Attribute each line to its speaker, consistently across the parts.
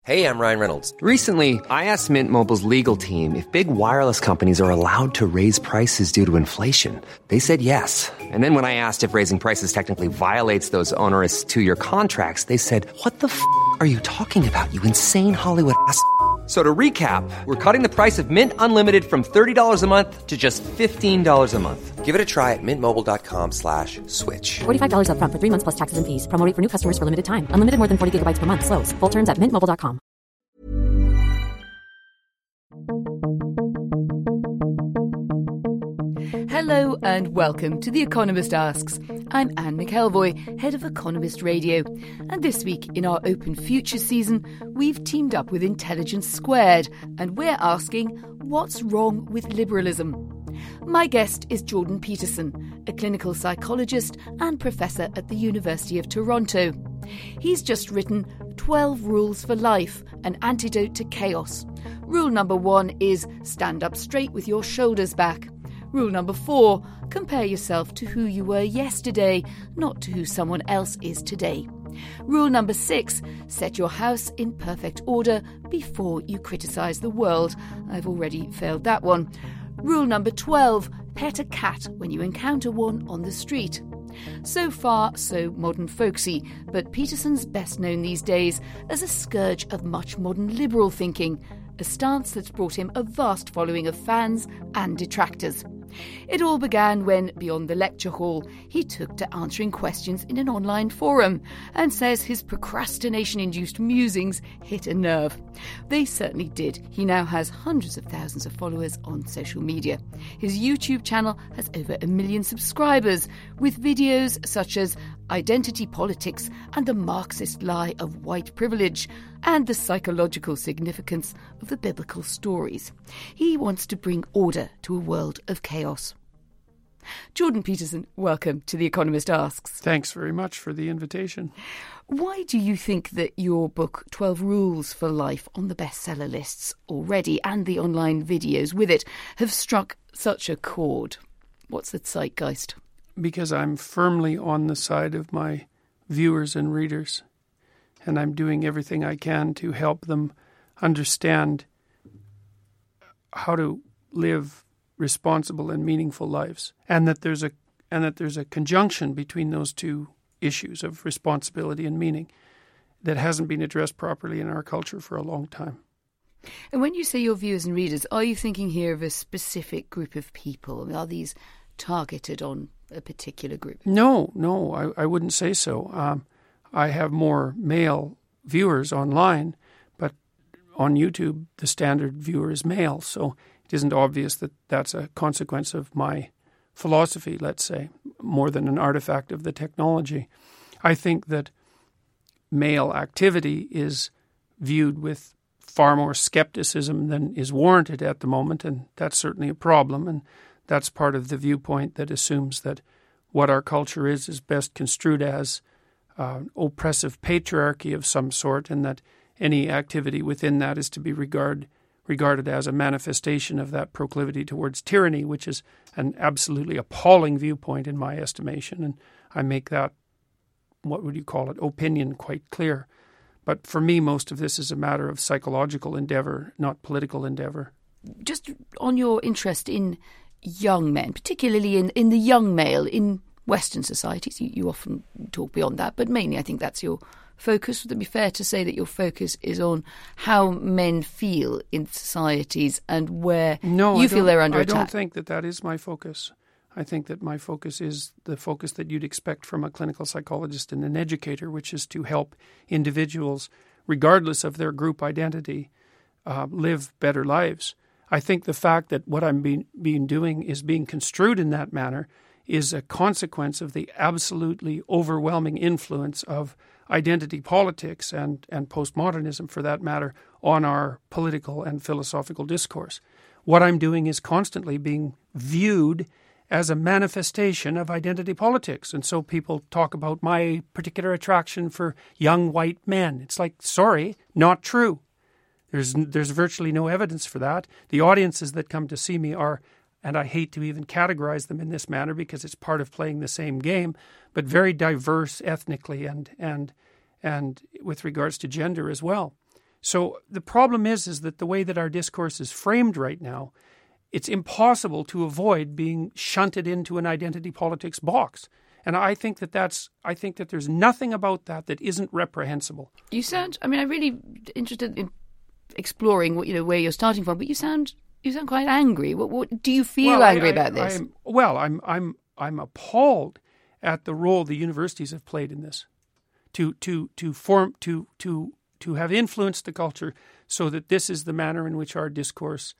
Speaker 1: Hey, I'm Ryan Reynolds.
Speaker 2: Recently, I asked Mint Mobile's legal team if big wireless companies are allowed to raise prices due to inflation. They said yes. And then when I asked if raising prices technically violates those onerous two-year contracts, they said, "What the f*** are you talking about, you insane Hollywood ass?" So to recap, we're cutting the price of Mint Unlimited from $30 a month to just $15 a month.
Speaker 1: Give it a try at mintmobile.com/switch.
Speaker 3: $45 up front for 3 months plus taxes and fees. Promo rate for new customers for limited time. Unlimited more than 40 gigabytes per month. Slows full terms at mintmobile.com.
Speaker 4: Hello and welcome to The Economist Asks. I'm Anne McElvoy, head of Economist Radio. And this week in our Open Future season, we've teamed up with Intelligence Squared and we're asking, what's wrong with liberalism? My guest is Jordan Peterson, a clinical psychologist and professor at the University of Toronto. He's just written 12 Rules for Life, an antidote to chaos. Rule number 1 is stand up straight with your shoulders back. Rule number 4, compare yourself to who you were yesterday, not to who someone else is today. Rule number 6, set your house in perfect order before you criticise the world. I've already failed that one. Rule number 12, pet a cat when you encounter one on the street. So far, so modern folksy, but Peterson's best known these days as a scourge of much modern liberal thinking, a stance that's brought him a vast following of fans and detractors. It all began when, beyond the lecture hall, he took to answering questions in an online forum and says his procrastination-induced musings hit a nerve. They certainly did. He now has hundreds of thousands of followers on social media. His YouTube channel has over 1 million subscribers, with videos such as Identity Politics and the Marxist Lie of White Privilege, and the psychological significance of the biblical stories. He wants to bring order to a world of chaos. Jordan Peterson, welcome to The Economist Asks.
Speaker 5: Thanks very much for the invitation.
Speaker 4: Why do you think that your book, 12 Rules for Life, on the bestseller lists already, and the online videos with it, have struck such a chord? What's the zeitgeist?
Speaker 5: Because I'm firmly on the side of my viewers and readers, and I'm doing everything I can to help them understand how to live responsible and meaningful lives, and that there's a conjunction between those two issues of responsibility and meaning that hasn't been addressed properly in our culture for a long time.
Speaker 4: And when you say your viewers and readers, are you thinking here of a specific group of people? Are these targeted on a particular group?
Speaker 5: No, I wouldn't say so. I have more male viewers online, but on YouTube, the standard viewer is male, so it isn't obvious that that's a consequence of my philosophy, let's say, more than an artifact of the technology. I think that male activity is viewed with far more skepticism than is warranted at the moment, and that's certainly a problem, and that's part of the viewpoint that assumes that what our culture is best construed as oppressive patriarchy of some sort, and that any activity within that is to be regarded as a manifestation of that proclivity towards tyranny, which is an absolutely appalling viewpoint in my estimation, and I make that, what would you call it, opinion quite clear. But for me, most of this is a matter of psychological endeavour, not political endeavour.
Speaker 4: Just on your interest in young men, particularly in the young male in Western societies, you often talk beyond that, but mainly I think that's your focus. Would it be fair to say that your focus is on how men feel in societies and where you feel they're under attack?
Speaker 5: I don't think that is my focus. I think that my focus is the focus that you'd expect from a clinical psychologist and an educator, which is to help individuals, regardless of their group identity, live better lives. I think the fact that what I'm being doing is being construed in that manner is a consequence of the absolutely overwhelming influence of identity politics and postmodernism, for that matter, on our political and philosophical discourse. What I'm doing is constantly being viewed as a manifestation of identity politics. And so people talk about my particular attraction for young white men. It's like, sorry, not true. There's virtually no evidence for that. The audiences that come to see me are, and I hate to even categorize them in this manner because it's part of playing the same game, but very diverse ethnically and with regards to gender as well. So the problem is that the way that our discourse is framed right now, it's impossible to avoid being shunted into an identity politics box. And I think that there's nothing about that isn't reprehensible.
Speaker 4: You sound, I'm really interested in exploring where you're starting from, but you sound quite angry. What do you feel angry about this?
Speaker 5: I'm appalled at the role the universities have played in this, to have influenced the culture so that this is the manner in which our discourse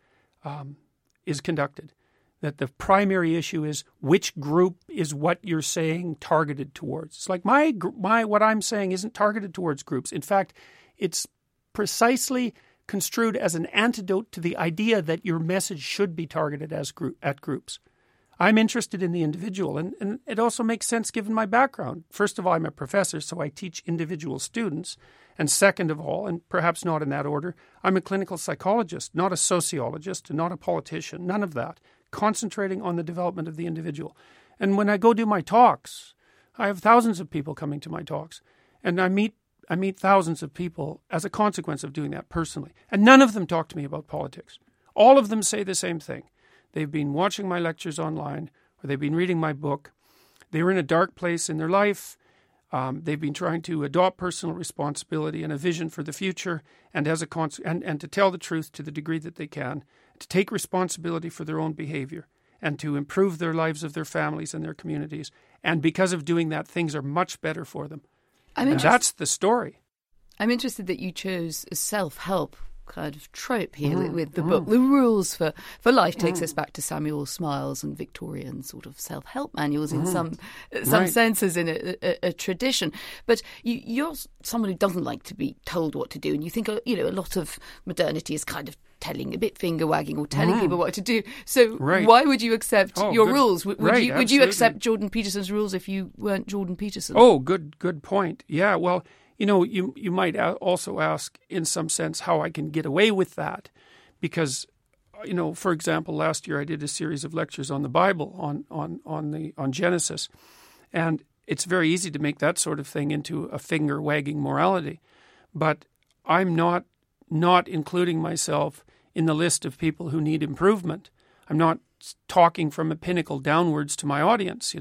Speaker 5: is conducted. That the primary issue is which group is what you're saying targeted towards. It's like what I'm saying isn't targeted towards groups. In fact, it's precisely construed as an antidote to the idea that your message should be targeted at groups. I'm interested in the individual, and it also makes sense given my background. First of all, I'm a professor, so I teach individual students. And second of all, and perhaps not in that order, I'm a clinical psychologist, not a sociologist, and not a politician, none of that, concentrating on the development of the individual. And when I go do my talks, I have thousands of people coming to my talks, and I meet thousands of people as a consequence of doing that personally. And none of them talk to me about politics. All of them say the same thing. They've been watching my lectures online, or they've been reading my book. They were in a dark place in their life. They've been trying to adopt personal responsibility and a vision for the future, and and to tell the truth to the degree that they can, to take responsibility for their own behavior, and to improve their lives of their families and their communities. And because of doing that, things are much better for them. And that's the story.
Speaker 4: I'm interested that you chose a self-help kind of trope here with the book. The Rules for Life takes us back to Samuel Smiles and Victorian sort of self-help manuals in some senses in a tradition. But you're someone who doesn't like to be told what to do, and you think a lot of modernity is kind of telling, a bit finger wagging or telling people what to do. So why would you accept your rules? Would you accept Jordan Peterson's rules if you weren't Jordan Peterson?
Speaker 5: Oh, good point. Yeah, well, you might also ask, in some sense, how I can get away with that. Because, for example, last year I did a series of lectures on the Bible, on Genesis. And it's very easy to make that sort of thing into a finger-wagging morality. But I'm not including myself in the list of people who need improvement. I'm not talking from a pinnacle downwards to my audience.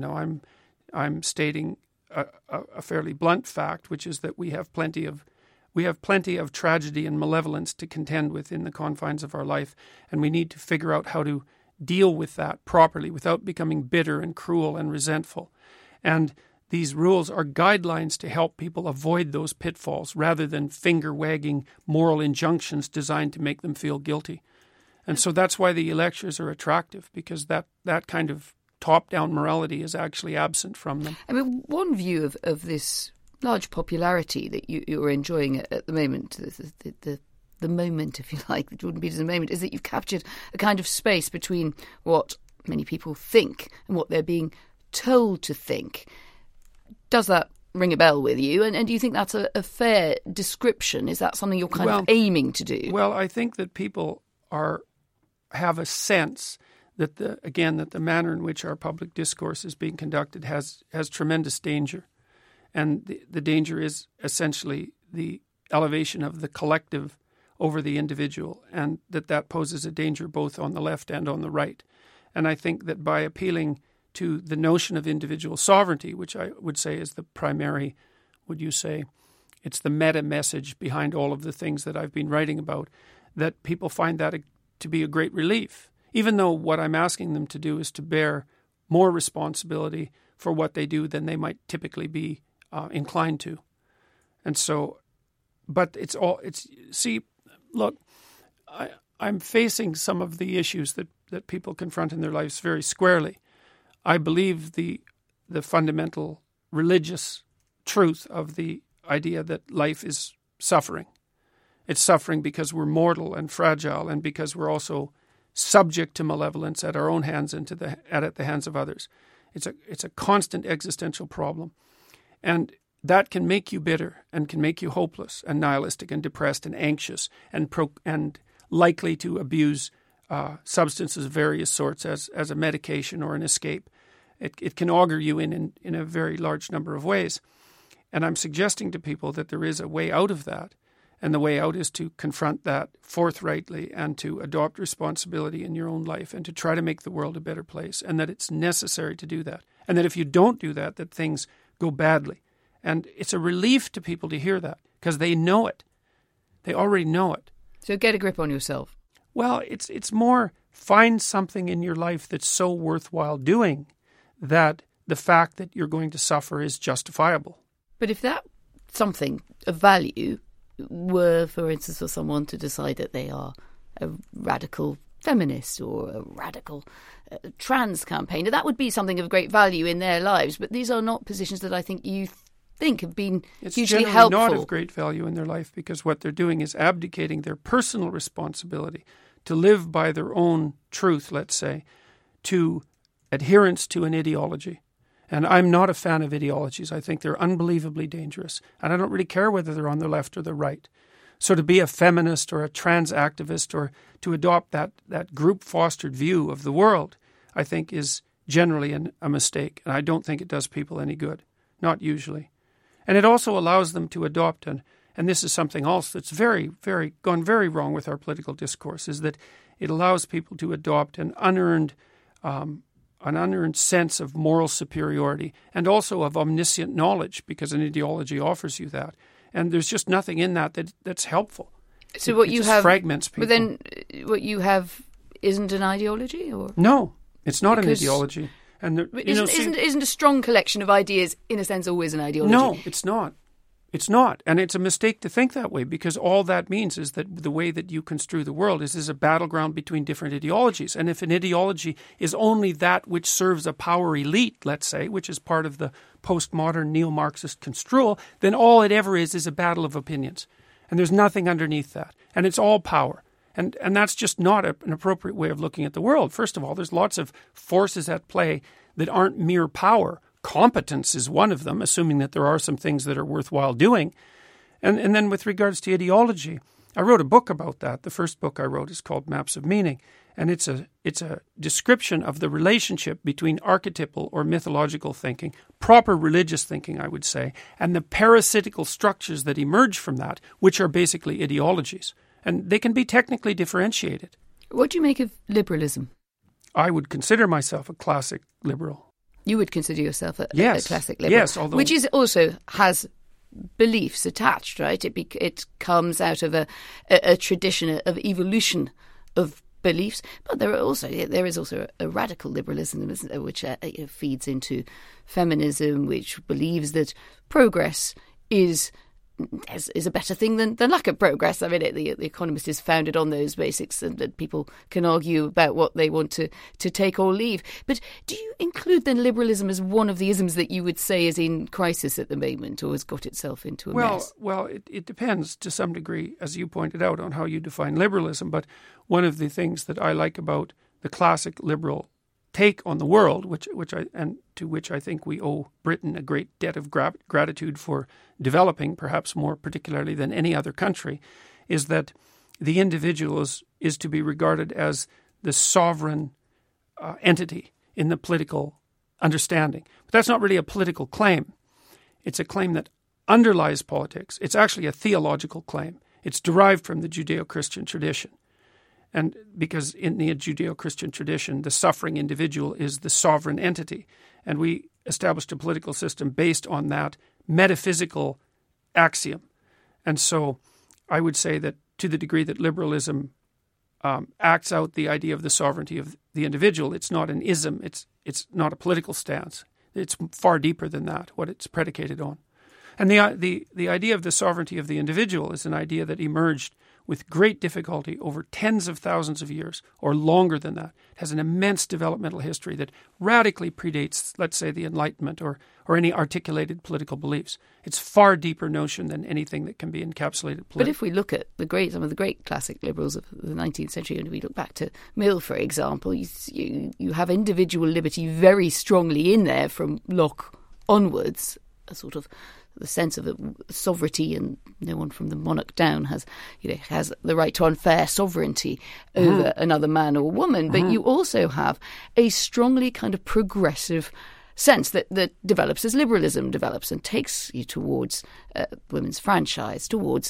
Speaker 5: I'm stating a fairly blunt fact, which is that we have plenty of tragedy and malevolence to contend with in the confines of our life, and we need to figure out how to deal with that properly without becoming bitter and cruel and resentful. And these rules are guidelines to help people avoid those pitfalls rather than finger-wagging moral injunctions designed to make them feel guilty. And so that's why the lectures are attractive, because that kind of top-down morality is actually absent from them.
Speaker 4: I mean, one view of this large popularity that you're enjoying at the moment, the moment, if you like, the Jordan Peterson moment, is that you've captured a kind of space between what many people think and what they're being told to think. Does that ring a bell with you? And do you think that's a fair description? Is that something you're kind of aiming to do?
Speaker 5: Well, I think that people have a sense that the manner in which our public discourse is being conducted has tremendous danger. And the danger is essentially the elevation of the collective over the individual, and that poses a danger both on the left and on the right. And I think that by appealing to the notion of individual sovereignty, which I would say is the primary, it's the meta message behind all of the things that I've been writing about, that people find that to be a great relief, even though what I'm asking them to do is to bear more responsibility for what they do than they might typically be inclined to. And so, but look, I'm facing some of the issues that people confront in their lives very squarely. I believe the fundamental religious truth of the idea that life is suffering. It's suffering because we're mortal and fragile, and because we're also subject to malevolence at our own hands and at the hands of others. It's a constant existential problem. And that can make you bitter and can make you hopeless and nihilistic and depressed and anxious and likely to abuse substances of various sorts as a medication or an escape. It can augur you in a very large number of ways. And I'm suggesting to people that there is a way out of that, And the way out is to confront that forthrightly and to adopt responsibility in your own life and to try to make the world a better place, and that it's necessary to do that. And that if you don't do that, that things go badly. And it's a relief to people to hear that because they know it. They already know it.
Speaker 4: So get a grip on yourself.
Speaker 5: Well, it's more find something in your life that's so worthwhile doing that the fact that you're going to suffer is justifiable.
Speaker 4: But if that something of value were, for instance, for someone to decide that they are a radical feminist or a radical trans campaigner, that would be something of great value in their lives. But these are not positions that I think you think have been hugely helpful.
Speaker 5: It's generally not of great value in their life because what they're doing is abdicating their personal responsibility to live by their own truth, let's say, to adherence to an ideology. And I'm not a fan of ideologies. I think they're unbelievably dangerous. And I don't really care whether they're on the left or the right. So to be a feminist or a trans activist or to adopt that group-fostered view of the world, I think is generally a mistake. And I don't think it does people any good. Not usually. And it also allows them to adopt, and this is something else that's gone very wrong with our political discourse, is that it allows people to adopt an unearned sense of moral superiority and also of omniscient knowledge, because an ideology offers you that. And there's just nothing in that's helpful.
Speaker 4: So what you have
Speaker 5: fragments people.
Speaker 4: But then what you have isn't an ideology, or
Speaker 5: no, it's not an ideology. And
Speaker 4: isn't a strong collection of ideas in a sense always an ideology?
Speaker 5: No, it's not. It's not. And it's a mistake to think that way, because all that means is that the way that you construe the world is a battleground between different ideologies. And if an ideology is only that which serves a power elite, let's say, which is part of the postmodern neo-Marxist construal, then all it ever is a battle of opinions. And there's nothing underneath that. And it's all power. And that's just not an appropriate way of looking at the world. First of all, there's lots of forces at play that aren't mere power. Competence is one of them, assuming that there are some things that are worthwhile doing. And then with regards to ideology, I wrote a book about that. The first book I wrote is called Maps of Meaning. And it's a description of the relationship between archetypal or mythological thinking, proper religious thinking, I would say, and the parasitical structures that emerge from that, which are basically ideologies. And they can be technically differentiated.
Speaker 4: What do you make of liberalism?
Speaker 5: I would consider myself a classic liberal.
Speaker 4: You would consider yourself a classic liberal?
Speaker 5: Yes, although...
Speaker 4: Which also has beliefs attached, right? It comes out of a tradition of evolution of beliefs, but there is also a radical liberalism, isn't there, which feeds into feminism, which believes that progress is a better thing than lack of progress. I mean, the Economist is founded on those basics, and that people can argue about what they want to take or leave. But do you include then liberalism as one of the isms that you would say is in crisis at the moment, or has got itself into a mess?
Speaker 5: Well, it depends to some degree, as you pointed out, on how you define liberalism. But one of the things that I like about the classic liberal take on the world, to which I think we owe Britain a great debt of gratitude for developing, perhaps more particularly than any other country, is that the individual is to be regarded as the sovereign entity in the political understanding. But that's not really a political claim. It's a claim that underlies politics. It's actually a theological claim. It's derived from the Judeo-Christian tradition. And because in the Judeo-Christian tradition, the suffering individual is the sovereign entity. And we established a political system based on that metaphysical axiom. And so I would say that to the degree that liberalism acts out the idea of the sovereignty of the individual, it's not an ism, it's not a political stance. It's far deeper than that, what it's predicated on. And the idea of the sovereignty of the individual is an idea that emerged with great difficulty over tens of thousands of years, or longer than that. It has an immense developmental history that radically predates, let's say, the Enlightenment or any articulated political beliefs. It's a far deeper notion than anything that can be encapsulated politically.
Speaker 4: But if we look at some of the great classic liberals of the 19th century, and we look back to Mill, for example, you have individual liberty very strongly in there from Locke onwards, a sort of the sense of sovereignty, and no one from the monarch down has the right to unfair sovereignty over another man or woman. But you also have a strongly kind of progressive sense that develops as liberalism develops and takes you towards women's franchise, towards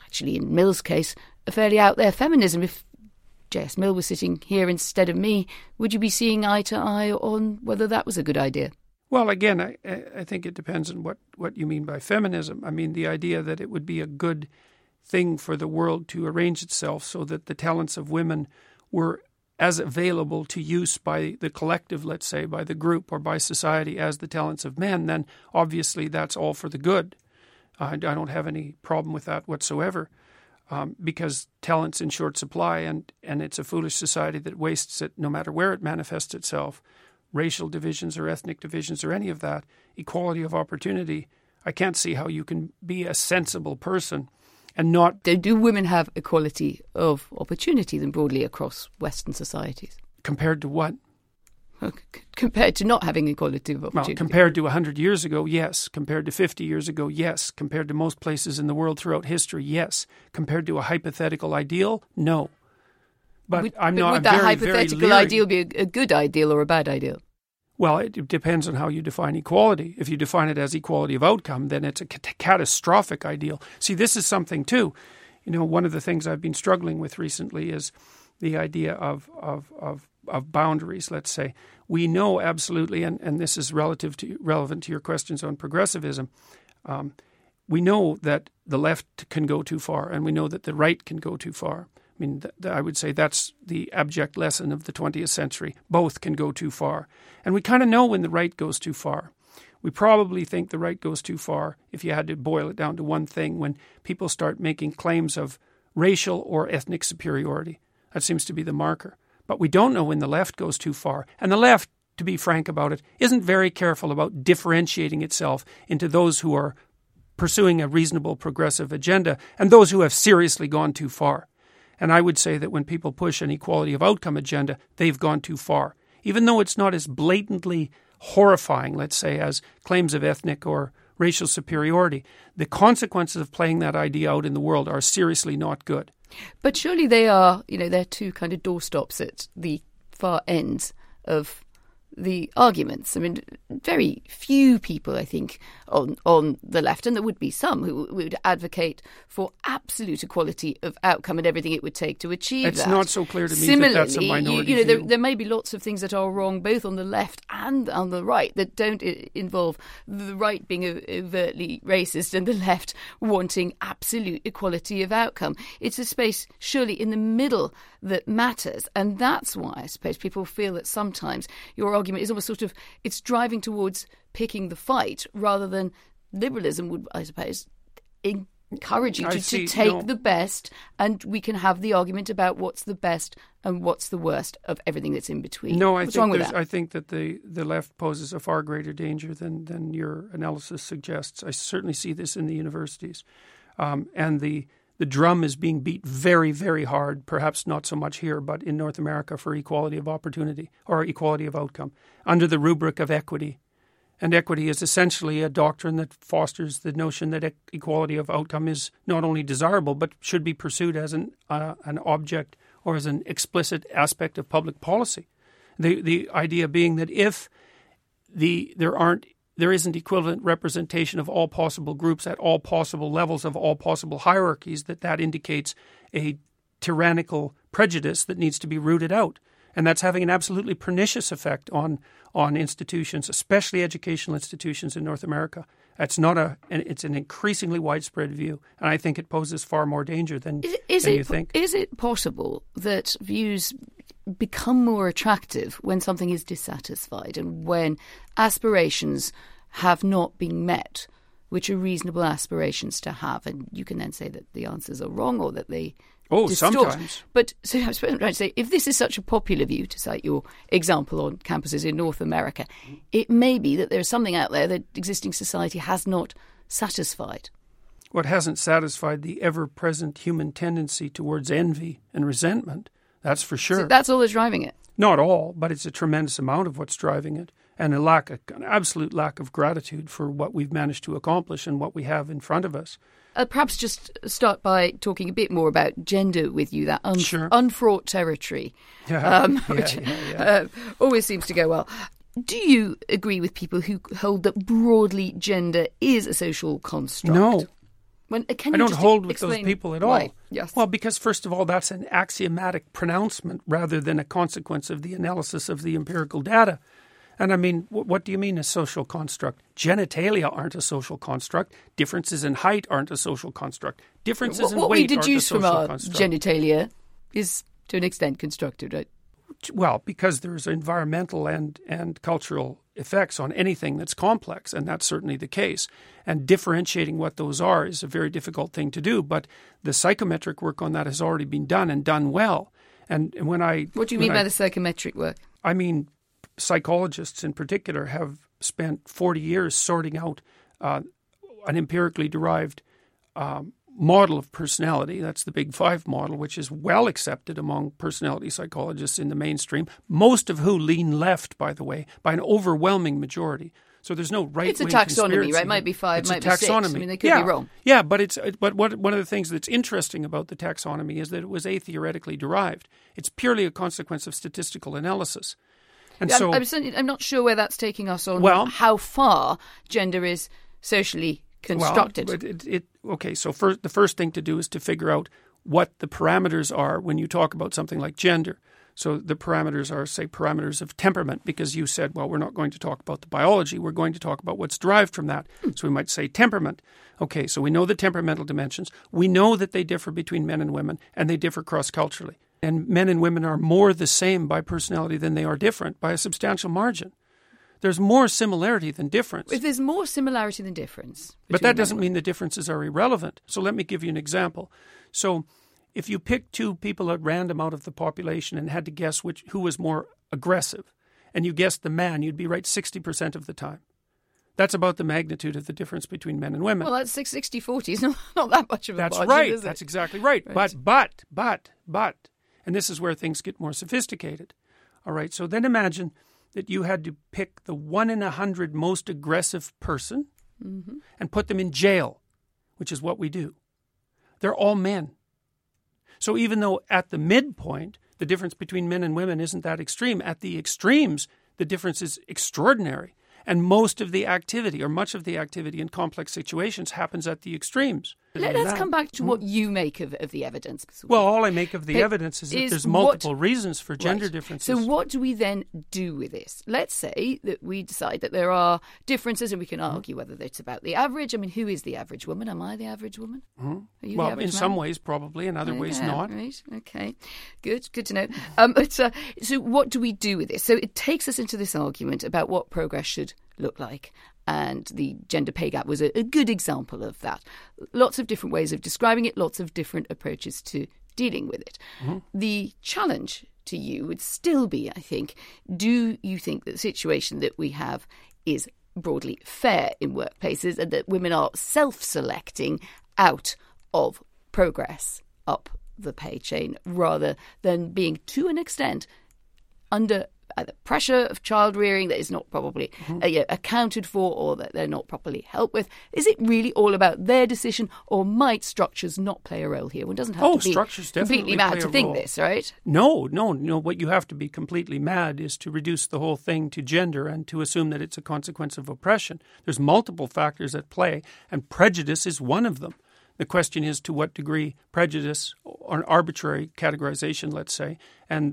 Speaker 4: actually in Mill's case, a fairly out there feminism. If J.S. Mill was sitting here instead of me, would you be seeing eye to eye on whether that was a good idea?
Speaker 5: Well, again, I think it depends on what you mean by feminism. I mean, the idea that it would be a good thing for the world to arrange itself so that the talents of women were as available to use by the collective, let's say, by the group or by society as the talents of men, then obviously that's all for the good. I don't have any problem with that whatsoever. Because talent's in short supply and it's a foolish society that wastes it no matter where it manifests itself. Racial divisions or ethnic divisions or any of that, equality of opportunity. I can't see how you can be a sensible person and not...
Speaker 4: Do women have equality of opportunity then broadly across Western societies?
Speaker 5: Compared to what?
Speaker 4: Compared to not having equality of opportunity.
Speaker 5: Well, compared to 100 years ago, yes. Compared to 50 years ago, yes. Compared to most places in the world throughout history, yes. Compared to a hypothetical ideal, no. But would that
Speaker 4: hypothetical ideal be a good ideal or a bad ideal?
Speaker 5: Well, it depends on how you define equality. If you define it as equality of outcome, then it's a catastrophic ideal. See, this is something too. You know, one of the things I've been struggling with recently is the idea of boundaries, let's say. We know absolutely, and this is relevant to your questions on progressivism, we know that the left can go too far, and we know that the right can go too far. I mean, I would say that's the abject lesson of the 20th century. Both can go too far. And we kind of know when the right goes too far. We probably think the right goes too far, if you had to boil it down to one thing, when people start making claims of racial or ethnic superiority. That seems to be the marker. But we don't know when the left goes too far. And the left, to be frank about it, isn't very careful about differentiating itself into those who are pursuing a reasonable progressive agenda and those who have seriously gone too far. And I would say that when people push an equality of outcome agenda, they've gone too far. Even though it's not as blatantly horrifying, let's say, as claims of ethnic or racial superiority, the consequences of playing that idea out in the world are seriously not good.
Speaker 4: But surely they are, they're two kind of doorstops at the far ends of the arguments. I mean, very few people, I think, on the left, and there would be some who would advocate for absolute equality of outcome and everything it would take to achieve that.
Speaker 5: It's not so clear to me that that's a minority view.
Speaker 4: There may be lots of things that are wrong both on the left and on the right that don't involve the right being overtly racist and the left wanting absolute equality of outcome. It's a space surely in the middle that matters, and that's why I suppose people feel that sometimes your argument is almost sort of, it's driving towards picking the fight rather than liberalism would, I suppose, encourage you to take the best, and we can have the argument about what's the best and what's the worst of everything that's in between.
Speaker 5: No, I think that the left poses a far greater danger than your analysis suggests. I certainly see this in the universities. And the drum is being beat very, very hard, perhaps not so much here, but in North America, for equality of opportunity or equality of outcome under the rubric of equity. And equity is essentially a doctrine that fosters the notion that equality of outcome is not only desirable, but should be pursued as an object or as an explicit aspect of public policy. The idea being that if there isn't equivalent representation of all possible groups at all possible levels of all possible hierarchies, that indicates a tyrannical prejudice that needs to be rooted out. And that's having an absolutely pernicious effect on institutions, especially educational institutions in North America. It's an increasingly widespread view, and I think it poses far more danger than you think.
Speaker 4: Is it possible that views become more attractive when something is dissatisfied and when aspirations have not been met, which are reasonable aspirations to have, and you can then say that the answers are wrong or that they distort.
Speaker 5: Sometimes.
Speaker 4: But so I was trying to say, if this is such a popular view, to cite your example on campuses in North America, it may be that there's something out there that existing society has not satisfied.
Speaker 5: What hasn't satisfied the ever-present human tendency towards envy and resentment, that's for sure.
Speaker 4: So that's all that's driving it?
Speaker 5: Not all, but it's a tremendous amount of what's driving it. And an absolute lack of gratitude for what we've managed to accomplish and what we have in front of us.
Speaker 4: Perhaps just start by talking a bit more about gender with you, that unfraught territory, which always seems to go well. Do you agree with people who hold that broadly gender is a social construct? Can
Speaker 5: I
Speaker 4: you
Speaker 5: don't
Speaker 4: just
Speaker 5: hold with those
Speaker 4: explain
Speaker 5: people at
Speaker 4: why?
Speaker 5: all.
Speaker 4: Yes.
Speaker 5: Well, because first of all, that's an axiomatic pronouncement rather than a consequence of the analysis of the empirical data. And I mean, what do you mean a social construct? Genitalia aren't a social construct. Differences in height aren't a social construct. Differences in weight aren't a social construct.
Speaker 4: What we deduce from our genitalia is to an extent constructed, right?
Speaker 5: Well, because there's environmental and cultural effects on anything that's complex, and that's certainly the case. And differentiating what those are is a very difficult thing to do, but the psychometric work on that has already been done and done well. And
Speaker 4: What do you mean by the psychometric work?
Speaker 5: I mean, psychologists in particular have spent 40 years sorting out an empirically derived model of personality. That's the Big Five model, which is well accepted among personality psychologists in the mainstream, most of who lean left, by the way, by an overwhelming majority. So there's no right-wing
Speaker 4: It's a taxonomy,
Speaker 5: conspiracy.
Speaker 4: right? It might be five,
Speaker 5: it's
Speaker 4: might
Speaker 5: a
Speaker 4: be six.
Speaker 5: taxonomy.
Speaker 4: I mean, they could be wrong.
Speaker 5: Yeah, but one of the things that's interesting about the taxonomy is that it was a-theoretically derived. It's purely a consequence of statistical analysis. And so
Speaker 4: I'm not sure where that's taking us on how far gender is socially constructed.
Speaker 5: Well, so the first thing to do is to figure out what the parameters are when you talk about something like gender. So the parameters are, say, parameters of temperament, because you said, well, we're not going to talk about the biology. We're going to talk about what's derived from that. So we might say temperament. Okay, so we know the temperamental dimensions. We know that they differ between men and women, and they differ cross-culturally. And men and women are more the same by personality than they are different by a substantial margin. There's more similarity than difference.
Speaker 4: If there's more similarity than difference.
Speaker 5: But that doesn't mean the differences are irrelevant. So let me give you an example. So if you pick two people at random out of the population and had to guess who was more aggressive, and you guessed the man, you'd be right 60% of the time. That's about the magnitude of the difference between men and women.
Speaker 4: Well, that's 60-40. It's not that much of a
Speaker 5: That's
Speaker 4: margin,
Speaker 5: right.
Speaker 4: is it?
Speaker 5: That's exactly right. But, and this is where things get more sophisticated. All right, so then imagine that you had to pick the 1 in 100 most aggressive person and put them in jail, which is what we do. They're all men. So even though at the midpoint, the difference between men and women isn't that extreme, at the extremes, the difference is extraordinary. And most of the activity, or much of the activity in complex situations, happens at the extremes.
Speaker 4: Let's come back to what you make of the evidence.
Speaker 5: Well, all I make of the evidence is that there's multiple reasons for gender differences.
Speaker 4: So what do we then do with this? Let's say that we decide that there are differences, and we can argue whether it's about the average. I mean, who is the average woman? Am I the average woman? Are you the average man?
Speaker 5: Some ways probably, in other ways not.
Speaker 4: Right. Okay. Good to know. So what do we do with this? So it takes us into this argument about what progress should look like. And the gender pay gap was a good example of that. Lots of different ways of describing it, lots of different approaches to dealing with it. The challenge to you would still be, I think, do you think that the situation that we have is broadly fair in workplaces and that women are self-selecting out of progress up the pay chain rather than being, to an extent, under either pressure of child rearing that is not probably accounted for or that they're not properly helped with? Is it really all about their decision, or might structures not play a role here? One doesn't have to be completely mad to think this, right?
Speaker 5: No. What you have to be completely mad is to reduce the whole thing to gender and to assume that it's a consequence of oppression. There's multiple factors at play, and prejudice is one of them. The question is to what degree prejudice, or an arbitrary categorization, let's say, and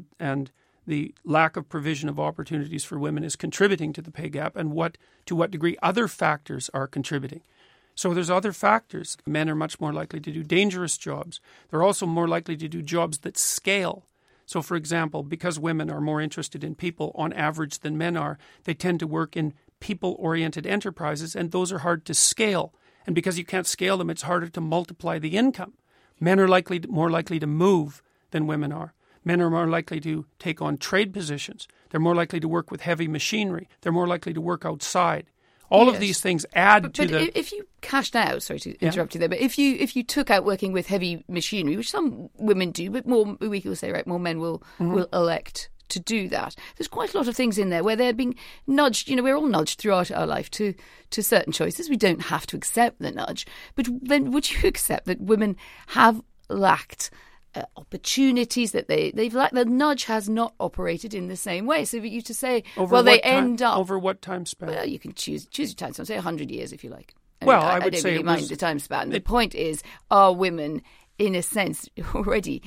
Speaker 5: the lack of provision of opportunities for women is contributing to the pay gap, and to what degree other factors are contributing. So there's other factors. Men are much more likely to do dangerous jobs. They're also more likely to do jobs that scale. So, for example, because women are more interested in people on average than men are, they tend to work in people-oriented enterprises, and those are hard to scale. And because you can't scale them, it's harder to multiply the income. Men are more likely to move than women are. Men are more likely to take on trade positions. They're more likely to work with heavy machinery. They're more likely to work outside. All of these things add to the...
Speaker 4: But if you cashed out, sorry to interrupt you there, but if you took out working with heavy machinery, which some women do, but more, we will say, right, more men will elect to do that. There's quite a lot of things in there where they're being nudged. We're all nudged throughout our life to certain choices. We don't have to accept the nudge. But then would you accept that women have lacked opportunities, that they've lacked? The nudge has not operated in the same way. So for you to say,
Speaker 5: over
Speaker 4: they end up...
Speaker 5: Over what time span?
Speaker 4: Well, you can choose your time span, say 100 years if you like.
Speaker 5: I would
Speaker 4: don't
Speaker 5: say
Speaker 4: really
Speaker 5: it
Speaker 4: mind
Speaker 5: was,
Speaker 4: the time span. The point is, are women, in a sense, already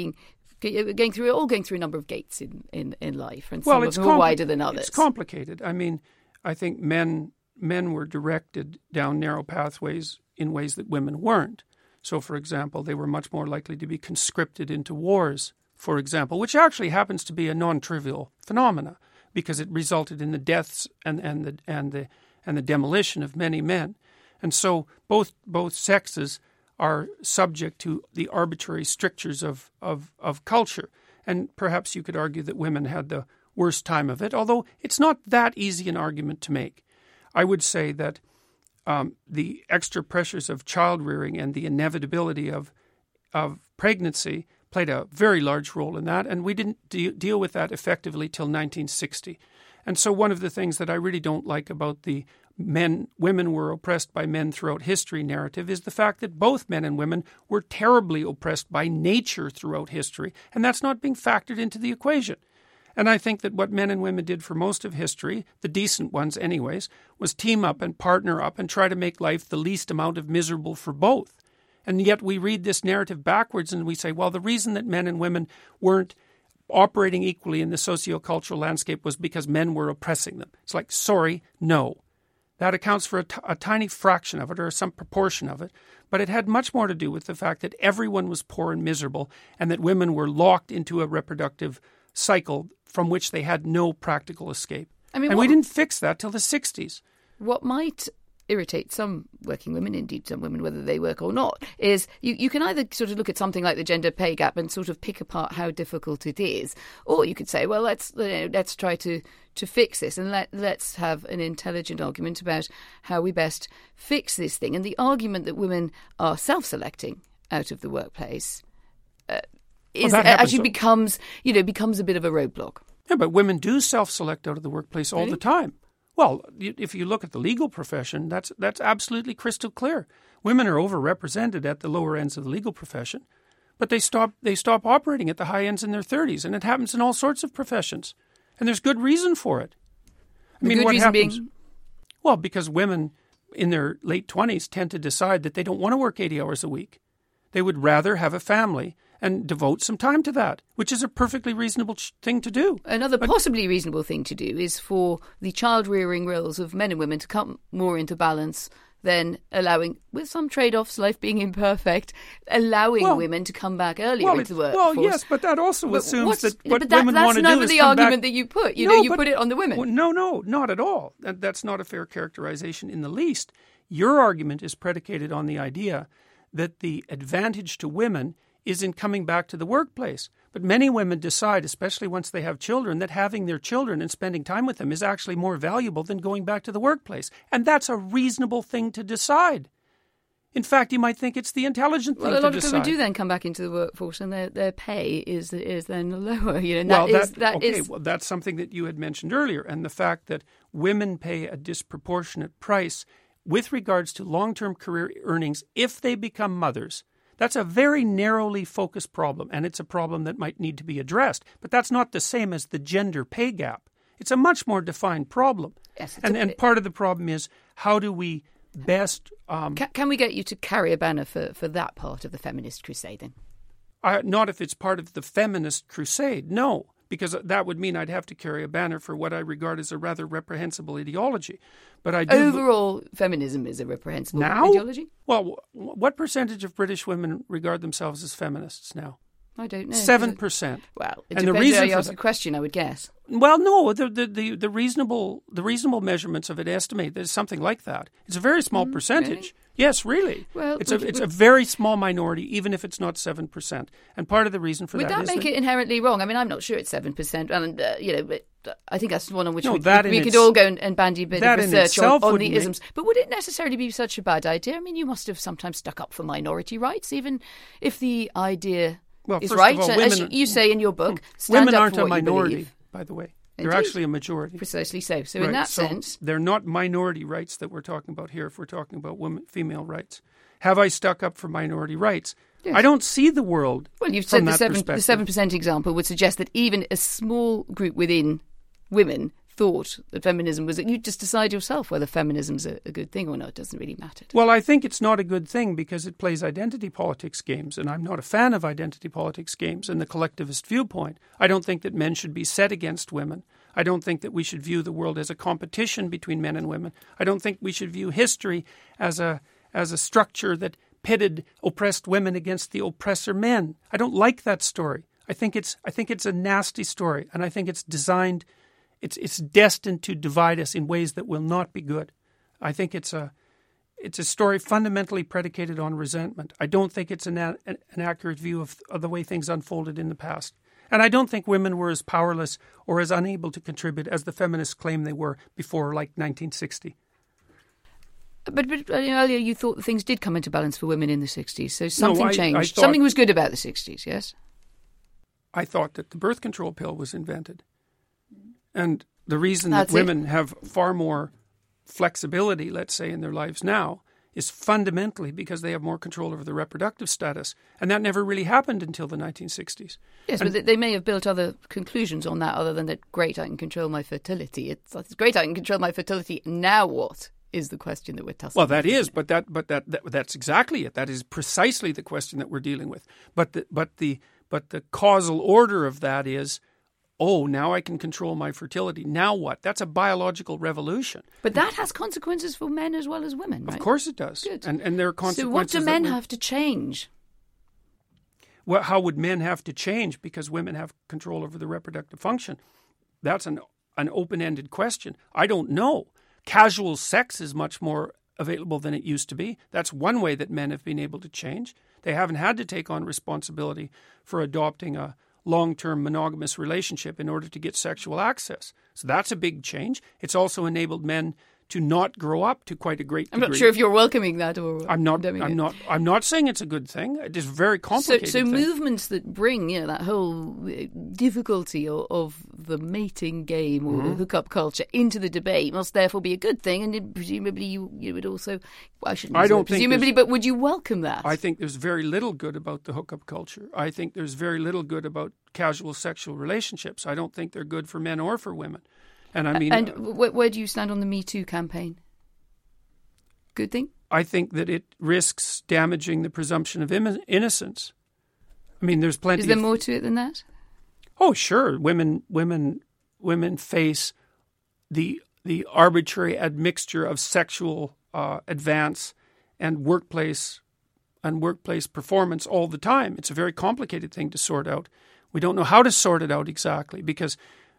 Speaker 4: going through a number of gates in life, and some of them are wider than others?
Speaker 5: It's complicated. I mean, I think men were directed down narrow pathways in ways that women weren't. So, for example, they were much more likely to be conscripted into wars, for example, which actually happens to be a non-trivial phenomena because it resulted in the deaths and the demolition of many men. And so both sexes are subject to the arbitrary strictures of culture. And perhaps you could argue that women had the worst time of it, although it's not that easy an argument to make. I would say that the extra pressures of child-rearing and the inevitability of pregnancy played a very large role in that, and we didn't deal with that effectively till 1960. And so one of the things that I really don't like about the women were oppressed by men throughout history narrative is the fact that both men and women were terribly oppressed by nature throughout history, and that's not being factored into the equation. And I think that what men and women did for most of history, the decent ones anyways, was team up and partner up and try to make life the least amount of miserable for both. And yet we read this narrative backwards and we say, well, the reason that men and women weren't operating equally in the sociocultural landscape was because men were oppressing them. It's like, sorry, no. That accounts for a tiny fraction of it or some proportion of it. But it had much more to do with the fact that everyone was poor and miserable and that women were locked into a reproductive cycle from which they had no practical escape. And we didn't fix that till the 60s.
Speaker 4: What might irritate some working women, indeed some women, whether they work or not, is you can either sort of look at something like the gender pay gap and sort of pick apart how difficult it is, or you could say, well, let's try to fix this and let's have an intelligent argument about how we best fix this thing. And the argument that women are self-selecting out of the workplace becomes a bit of a roadblock.
Speaker 5: Yeah, but women do self-select out of the workplace all the time. Well, if you look at the legal profession, that's absolutely crystal clear. Women are overrepresented at the lower ends of the legal profession, but they stop operating at the high ends in their 30s, and it happens in all sorts of professions. And there's good reason for it. What happens? Well, because women in their late 20s tend to decide that they don't want to work 80 hours a week. They would rather have a family and devote some time to that, which is a perfectly reasonable thing to do.
Speaker 4: Another possibly reasonable thing to do is for the child-rearing roles of men and women to come more into balance than allowing, with some trade-offs, life being imperfect, allowing women to come back earlier into the workforce.
Speaker 5: Well, yes, but that also assumes that what women want to do is come back.
Speaker 4: That's never the argument that you put. You put it on the women.
Speaker 5: Well, no, not at all. That's not a fair characterization in the least. Your argument is predicated on the idea that the advantage to women is in coming back to the workplace. But many women decide, especially once they have children, that having their children and spending time with them is actually more valuable than going back to the workplace. And that's a reasonable thing to decide. In fact, you might think it's the intelligent thing to decide. Well, a lot of women
Speaker 4: do then come back into the workforce and their pay is then lower.
Speaker 5: That's something that you had mentioned earlier. And the fact that women pay a disproportionate price with regards to long-term career earnings if they become mothers. That's a very narrowly focused problem, and it's a problem that might need to be addressed. But that's not the same as the gender pay gap. It's a much more defined problem.
Speaker 4: Yes,
Speaker 5: and part of the problem is how do we best...
Speaker 4: Can we get you to carry a banner for that part of the feminist crusade then?
Speaker 5: Not if it's part of the feminist crusade, no. Because that would mean I'd have to carry a banner for what I regard as a rather reprehensible ideology. But I do
Speaker 4: overall, feminism is a reprehensible ideology?
Speaker 5: Well, what percentage of British women regard themselves as feminists now?
Speaker 4: I don't know.
Speaker 5: 7%.
Speaker 4: Well, it depends how you ask a question, I would guess.
Speaker 5: Well, no, the reasonable measurements of it estimate there's something like that. It's a very small percentage. Really? Yes, really. Well, it's a very small minority, even if it's not 7%. And part of the reason for that is...
Speaker 4: Would that make it inherently wrong? I mean, I'm not sure it's 7%, and but I think that's one on which we could all go and bandy a bit of research on the isms. But would it necessarily be such a bad idea? I mean, you must have sometimes stuck up for minority rights, even if the idea is right.
Speaker 5: All,
Speaker 4: as you say in your book, stand
Speaker 5: women
Speaker 4: up
Speaker 5: aren't
Speaker 4: for what
Speaker 5: a minority,
Speaker 4: you believe.
Speaker 5: By the way.
Speaker 4: Indeed.
Speaker 5: They're actually a majority.
Speaker 4: Precisely so. So in that sense...
Speaker 5: They're not minority rights that we're talking about here if we're talking about female rights. Have I stuck up for minority rights? Yes. I don't see the world
Speaker 4: you've
Speaker 5: from
Speaker 4: said
Speaker 5: that
Speaker 4: the 7% example would suggest that even a small group within women thought that feminism was that you just decide yourself whether feminism's a good thing or not. It doesn't really matter.
Speaker 5: Well, I think it's not a good thing because it plays identity politics games, and I'm not a fan of identity politics games and the collectivist viewpoint. I don't think that men should be set against women. I don't think that we should view the world as a competition between men and women. I don't think we should view history as a structure that pitted oppressed women against the oppressor men. I don't like that story. I think it's a nasty story, and I think it's designed. It's destined to divide us in ways that will not be good. I think it's a story fundamentally predicated on resentment. I don't think it's an accurate view of the way things unfolded in the past. And I don't think women were as powerless or as unable to contribute as the feminists claim they were before, like, 1960.
Speaker 4: But earlier you thought that things did come into balance for women in the 60s, so something changed.
Speaker 5: I thought,
Speaker 4: something was good about the 60s, yes?
Speaker 5: I thought that the birth control pill was invented. And the reason that women have far more flexibility, let's say, in their lives now is fundamentally because they have more control over their reproductive status. And that never really happened until the 1960s.
Speaker 4: Yes, but they may have built other conclusions on that other than that, great, I can control my fertility. It's great, I can control my fertility. Now what is the question that we're tussling with?
Speaker 5: Well, that is, but that's exactly it. That is precisely the question that we're dealing with. But the causal order of that is, oh, now I can control my fertility. Now what? That's a biological revolution.
Speaker 4: But that has consequences for men as well as women, right?
Speaker 5: Of course it does.
Speaker 4: Good.
Speaker 5: And there are consequences.
Speaker 4: So what do men have to change?
Speaker 5: Well, how would men have to change because women have control over the reproductive function? That's an open-ended question. I don't know. Casual sex is much more available than it used to be. That's one way that men have been able to change. They haven't had to take on responsibility for adopting a long-term monogamous relationship in order to get sexual access. So that's a big change. It's also enabled men to not grow up to quite a great degree.
Speaker 4: I'm not sure if you're welcoming that or
Speaker 5: I'm not saying it's a good thing. It is very complicated.
Speaker 4: So movements that bring, that whole difficulty of the mating game or the hookup culture into the debate must therefore be a good thing, and presumably you would also. I shouldn't. I don't presumably, but would you welcome that?
Speaker 5: I think there's very little good about the hookup culture. I think there's very little good about casual sexual relationships. I don't think they're good for men or for women. And I mean,
Speaker 4: where do you stand on the Me Too campaign? Good thing?
Speaker 5: I think that it risks damaging the presumption of innocence. I mean, there's plenty.
Speaker 4: Is there more to it than that?
Speaker 5: Oh, sure. Women face the arbitrary admixture of sexual advance and workplace performance all the time. It's a very complicated thing to sort out. We don't know how to sort it out exactly because.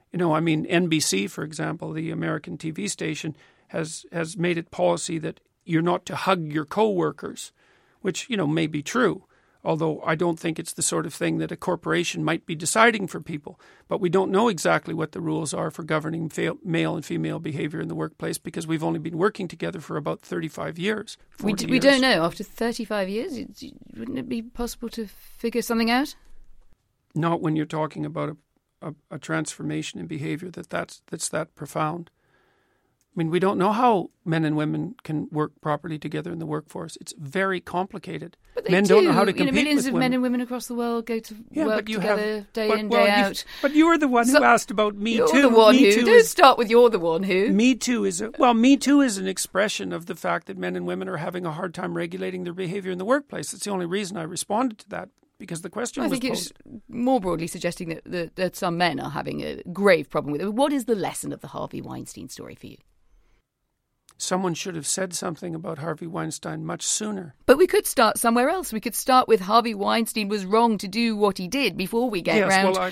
Speaker 5: NBC, for example, the American TV station, has made it policy that you're not to hug your co-workers, which, may be true, although I don't think it's the sort of thing that a corporation might be deciding for people. But we don't know exactly what the rules are for governing male and female behavior in the workplace because we've only been working together for about 35 years.
Speaker 4: We don't know. After 35 years, wouldn't it be possible to figure something out?
Speaker 5: Not when you're talking about a transformation in behavior that's that profound. I mean, we don't know how men and women can work properly together in the workforce. It's very complicated.
Speaker 4: But
Speaker 5: men don't know how to compete
Speaker 4: millions
Speaker 5: with
Speaker 4: of men and women across the world go to work together day in, day out.
Speaker 5: But you were the one who asked about Me Too.
Speaker 4: You're the one who. Don't start with you're the one who.
Speaker 5: Me Too is an expression of the fact that men and women are having a hard time regulating their behavior in the workplace. It's the only reason I responded to that. Because the question was posed. I think it's
Speaker 4: more broadly suggesting that some men are having a grave problem with it. What is the lesson of the Harvey Weinstein story for you?
Speaker 5: Someone should have said something about Harvey Weinstein much sooner.
Speaker 4: But we could start somewhere else. We could start with Harvey Weinstein was wrong to do what he did before we get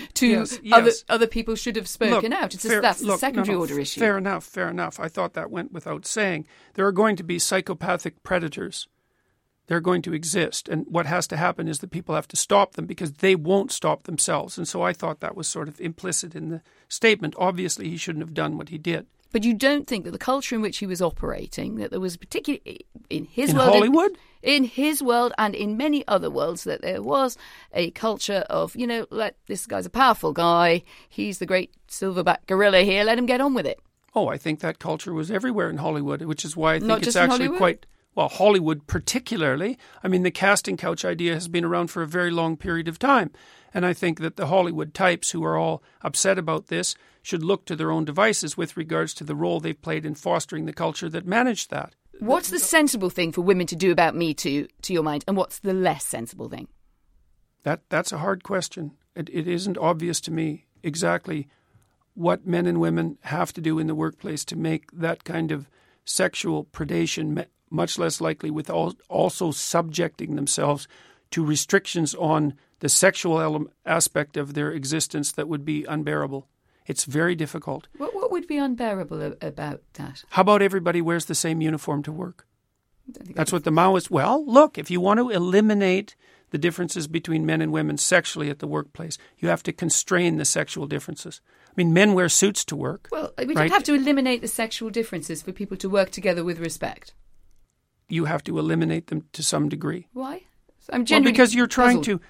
Speaker 4: other people should have spoken out. That's a secondary order issue.
Speaker 5: Fair enough. I thought that went without saying. There are going to be psychopathic predators. They're going to exist. And what has to happen is that people have to stop them because they won't stop themselves. And so I thought that was sort of implicit in the statement. Obviously, he shouldn't have done what he did.
Speaker 4: But you don't think that the culture in which he was operating, that there was particularly in his world...
Speaker 5: Hollywood?
Speaker 4: In his world and in many other worlds, that there was a culture of, this guy's a powerful guy. He's the great silverback gorilla here. Let him get on with it.
Speaker 5: Oh, I think that culture was everywhere in Hollywood, which is why I think
Speaker 4: Not
Speaker 5: it's
Speaker 4: just in
Speaker 5: actually
Speaker 4: Hollywood?
Speaker 5: quite... Well, Hollywood particularly. I mean, the casting couch idea has been around for a very long period of time. And I think that the Hollywood types who are all upset about this should look to their own devices with regards to the role they've played in fostering the culture that managed that.
Speaker 4: What's the sensible thing for women to do about Me Too, to your mind, and what's the less sensible thing?
Speaker 5: That's a hard question. It isn't obvious to me exactly what men and women have to do in the workplace to make that kind of sexual predation much less likely, with also subjecting themselves to restrictions on the sexual aspect of their existence that would be unbearable. It's very difficult.
Speaker 4: What would be unbearable about that?
Speaker 5: How about everybody wears the same uniform to work? That's what the Maoists... Well, look, if you want to eliminate the differences between men and women sexually at the workplace, you have to constrain the sexual differences. I mean, men wear suits to work.
Speaker 4: Well, we
Speaker 5: right?
Speaker 4: don't have to eliminate the sexual differences for people to work together with respect.
Speaker 5: You have to eliminate them to some degree.
Speaker 4: Why? I'm genuinely
Speaker 5: well, because you're trying
Speaker 4: puzzled.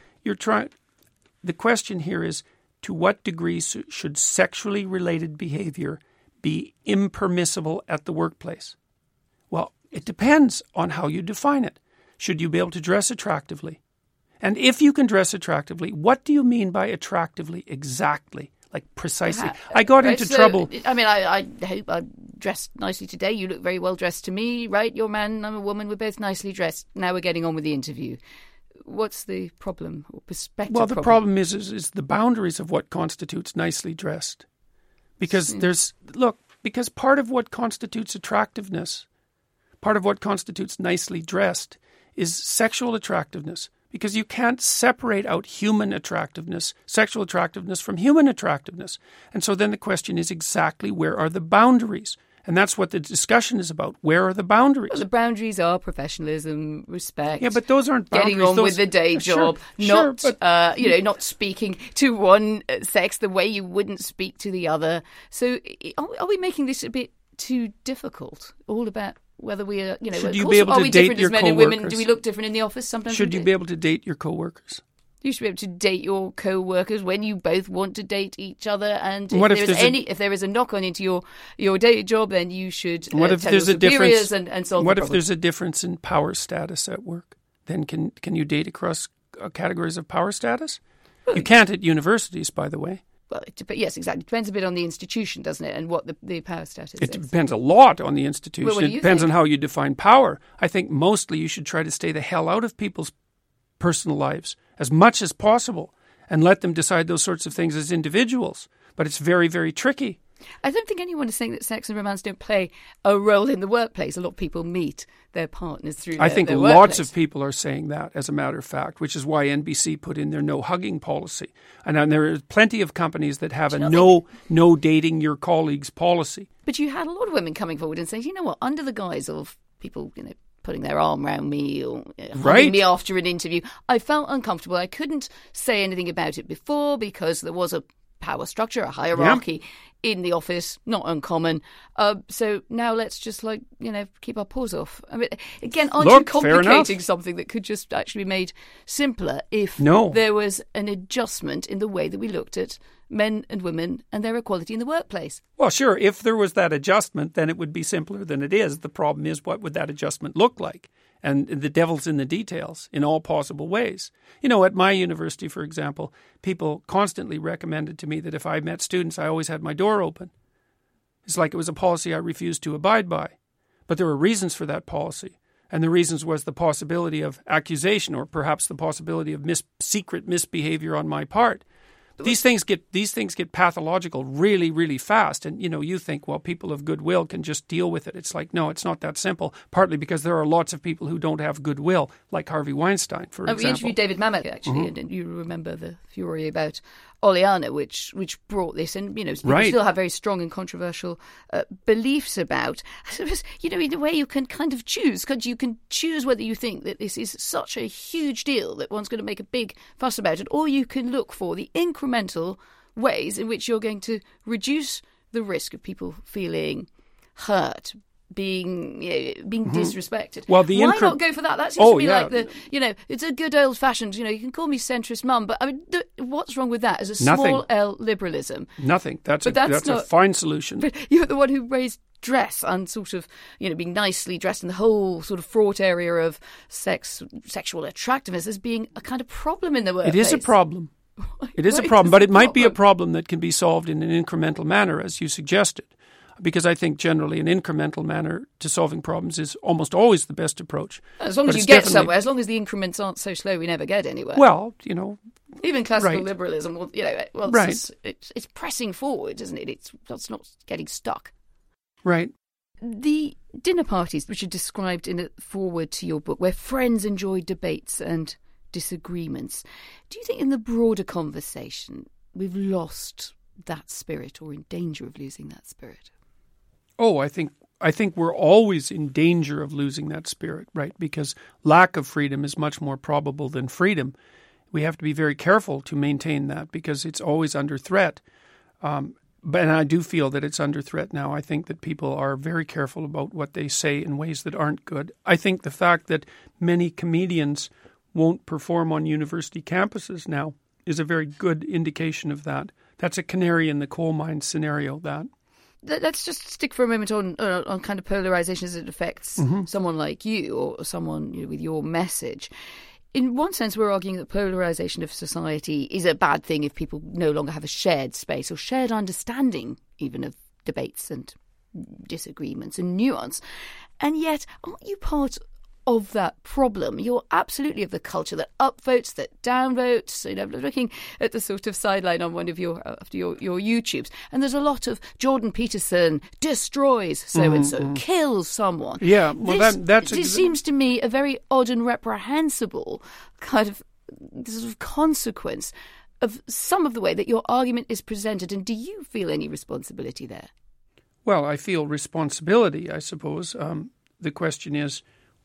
Speaker 5: the question here is, to what degree should sexually related behavior be impermissible at the workplace? Well, it depends on how you define it. Should you be able to dress attractively? And if you can dress attractively, what do you mean by attractively exactly? Like precisely. I got into trouble.
Speaker 4: I mean, I hope I dressed nicely today. You look very well dressed to me, right? You're a man, I'm a woman. We're both nicely dressed. Now we're getting on with the interview. What's the problem or perspective?
Speaker 5: Well, the problem is the boundaries of what constitutes nicely dressed. Because because part of what constitutes attractiveness, part of what constitutes nicely dressed is sexual attractiveness. Because you can't separate out human attractiveness, sexual attractiveness from human attractiveness. And so then the question is exactly where are the boundaries? And that's what the discussion is about. Where are the boundaries?
Speaker 4: Well, the boundaries are professionalism, respect.
Speaker 5: Yeah, but those aren't boundaries.
Speaker 4: Getting on with the day job, not speaking to one sex the way you wouldn't speak to the other. So are we making this a bit too difficult? All about whether we are,
Speaker 5: should you be able to date your
Speaker 4: men and women? Do we look different in the office? Sometimes.
Speaker 5: Should you be able to date your co-workers?
Speaker 4: You should be able to date your co-workers when you both want to date each other. And if there is a knock-on into your day job, then you should tell your superiors and solve the problem.
Speaker 5: What if there's a difference in power status at work? Then can you date across categories of power status? Well, you can't at universities, by the way.
Speaker 4: Well, yes, exactly. It depends a bit on the institution, doesn't it, and what the power status is.
Speaker 5: It depends a lot on the institution.
Speaker 4: Well,
Speaker 5: it depends on how you define power. I think mostly you should try to stay the hell out of people's personal lives as much as possible and let them decide those sorts of things as individuals. But it's very, very tricky.
Speaker 4: I don't think anyone is saying that sex and romance don't play a role in the workplace. A lot of people meet their partners through
Speaker 5: I think
Speaker 4: their
Speaker 5: lots
Speaker 4: workplace.
Speaker 5: of people are saying that, as a matter of fact, which is why NBC put in their no hugging policy. And there are plenty of companies that have a no dating your colleagues policy.
Speaker 4: But you had a lot of women coming forward and saying, you know what, under the guise of people, putting their arm around me or hugging me after an interview, I felt uncomfortable. I couldn't say anything about it before because there was a power structure, a hierarchy in the office, not uncommon. So now let's just keep our paws off. I mean, again, aren't you complicating something that could just actually be made simpler if there was an adjustment in the way that we looked at men and women and their equality in the workplace? Well,
Speaker 5: sure, if there was that adjustment, then it would be simpler than it is. The problem is, what would that adjustment look like? And the devil's in the details in all possible ways. At my university, for example, people constantly recommended to me that if I met students, I always had my door open. It's like it was a policy I refused to abide by. But there were reasons for that policy. And the reasons was the possibility of accusation or perhaps the possibility of secret misbehavior on my part. These things get pathological really, really fast. And, you think, well, people of goodwill can just deal with it. It's like, no, it's not that simple, partly because there are lots of people who don't have goodwill, like Harvey Weinstein, for example.
Speaker 4: We interviewed David Mamet, actually, and you remember the furore about Oleana, which brought this, and, people still have very strong and controversial beliefs about. I suppose, in a way you can kind of choose, because you can choose whether you think that this is such a huge deal that one's going to make a big fuss about it, or you can look for the incremental ways in which you're going to reduce the risk of people feeling hurt, being disrespected.
Speaker 5: Well,
Speaker 4: why not go for that? That seems to be like it's a good old-fashioned, you can call me centrist mum, but I mean, what's wrong with that as a small L liberalism?
Speaker 5: Nothing. That's a fine solution.
Speaker 4: But you're the one who raised dress and sort of, being nicely dressed in the whole sort of fraught area of sexual attractiveness as being a kind of problem in the workplace.
Speaker 5: It is a problem. It is a problem, but it might be a problem that can be solved in an incremental manner, as you suggested. Because I think generally an incremental manner to solving problems is almost always the best approach.
Speaker 4: As long as you get somewhere, as long as the increments aren't so slow, we never get anywhere.
Speaker 5: Well,
Speaker 4: even classical
Speaker 5: right.
Speaker 4: liberalism,
Speaker 5: right.
Speaker 4: it's pressing forward, isn't it? It's not getting stuck.
Speaker 5: Right.
Speaker 4: The dinner parties, which are described in a foreword to your book, where friends enjoy debates and disagreements, do you think in the broader conversation we've lost that spirit or in danger of losing that spirit?
Speaker 5: Oh, I think we're always in danger of losing that spirit, right? Because lack of freedom is much more probable than freedom. We have to be very careful to maintain that because it's always under threat. And I do feel that it's under threat now. I think that people are very careful about what they say in ways that aren't good. I think the fact that many comedians won't perform on university campuses now is a very good indication of that. That's a canary in the coal mine scenario, that.
Speaker 4: Let's just stick for a moment on kind of polarization as it affects someone like you or someone with your message. In one sense, we're arguing that polarization of society is a bad thing if people no longer have a shared space or shared understanding even of debates and disagreements and nuance. And yet, aren't you part of that problem? You're absolutely of the culture that upvotes, that downvotes. Looking at the sort of sideline on one of your YouTubes, and there's a lot of Jordan Peterson destroys so-and-so, kills someone.
Speaker 5: Yeah, well,
Speaker 4: this seems to me a very odd and reprehensible kind of sort of consequence of some of the way that your argument is presented. And do you feel any responsibility there?
Speaker 5: Well, I feel responsibility, I suppose. The question is,